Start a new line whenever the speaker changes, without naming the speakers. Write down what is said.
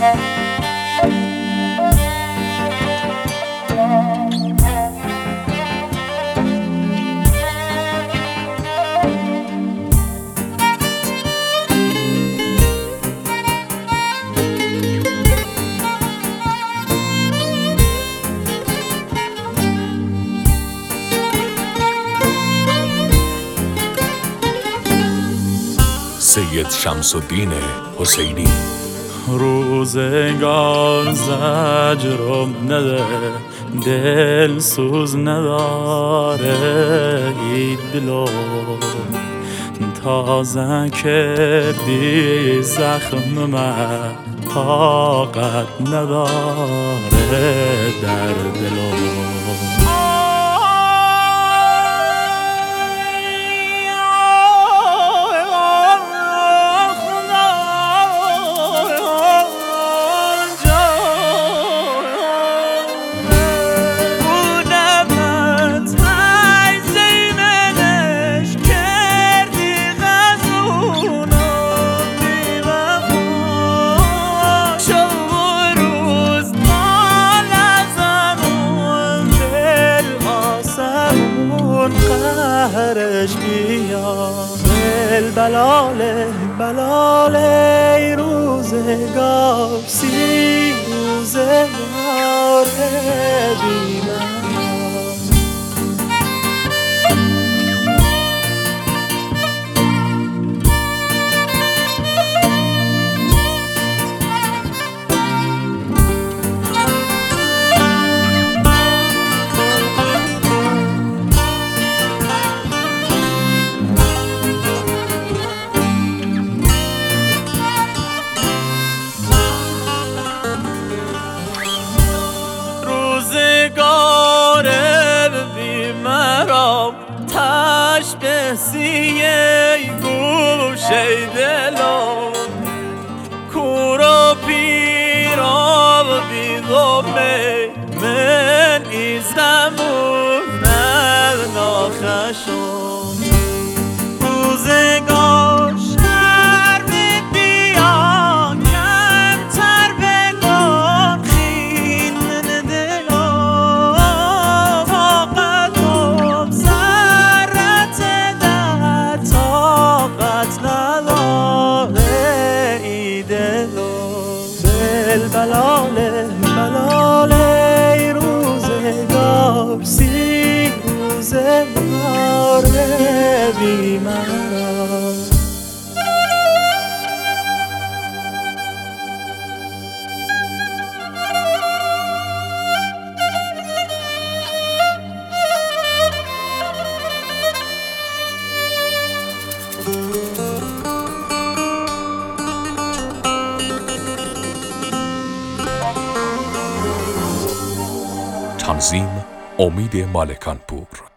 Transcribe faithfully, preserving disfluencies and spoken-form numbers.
سید شمس الدین حسینی.
روزگار زجرم نده، دل سوز نداره، ای دلو تازه کردی زخم من، طاقت نداره در دلو. قهرش بیا دل بلاله بلاله، روزگار سی روزگار بی من. تشبسیه گوشه دلو کورو پیرو بیدومه من ایزمون نخشم روزگار شرم بیا کمتر بگن خیل من دلو فقطم ذرت در طاقت نداره ای دلو دل بلاله بلاله، روزگار سی روزگار بی مرا.
تنظیم امید مالکانپور.